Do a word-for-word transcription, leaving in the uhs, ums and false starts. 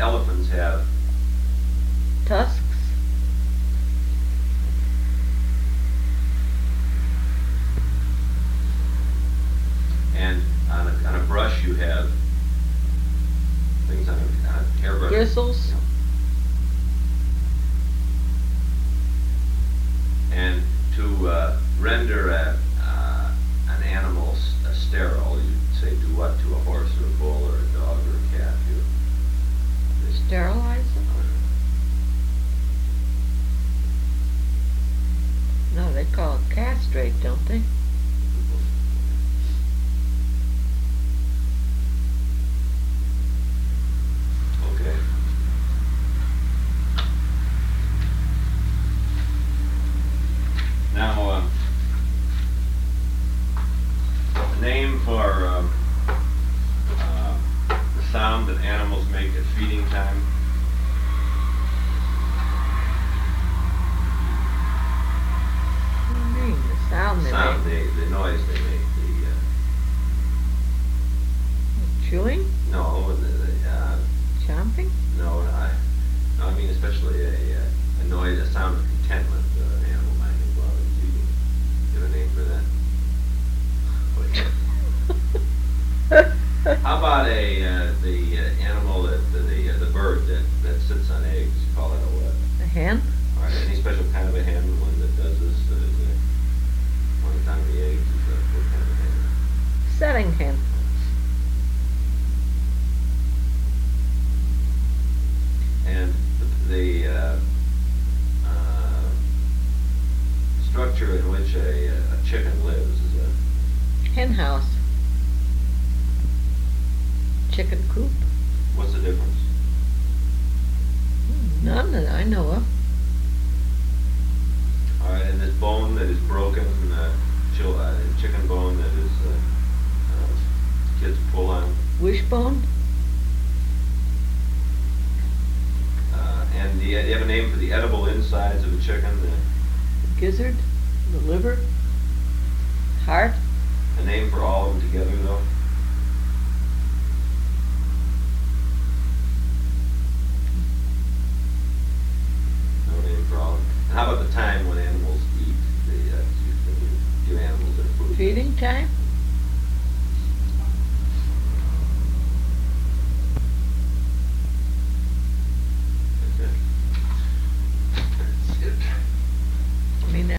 elephants have tusks. And on a, on a brush you have things on a, on a hairbrush. Bristles. Yeah. And to uh, render a, uh, an animal s- uh, sterile, you say do what to a horse or a bull or a dog or a cat? You, they- Sterilize them? No, they call it castrate, don't they? Okay. Now, um, the name for um, uh, the sound that animals make at feeding time. What do you mean, the sound they Sound, make? the, the noise they make. The uh, Chewing? no, the, the uh, Chomping? no, I, no, I mean especially a, uh, a noise, a sound of contentment uh, an animal might make while it's eating. You have a name for that? How about a uh, the uh, animal that the the, uh, the bird that, that sits on eggs? You call it a what? A hen? All right, any special kind of a hen, one that does this? Uh, the, one that's on the eggs is a, what kind of a hen? Setting hen. And the, the uh, uh, structure in which a, a chicken lives is a Hen house. Chicken coop? what's the difference? None that I know of. All right, and this bone that is broken, uh, chil- uh, chicken bone that is uh, uh, kids pull on, Wishbone? uh, and do you, do you have a name for the edible insides of a chicken? The, The gizzard? The liver? Heart? a name for all of them together, though. No name for all of them. And how about the time when animals eat? The uh, you give animals their food. Feeding time?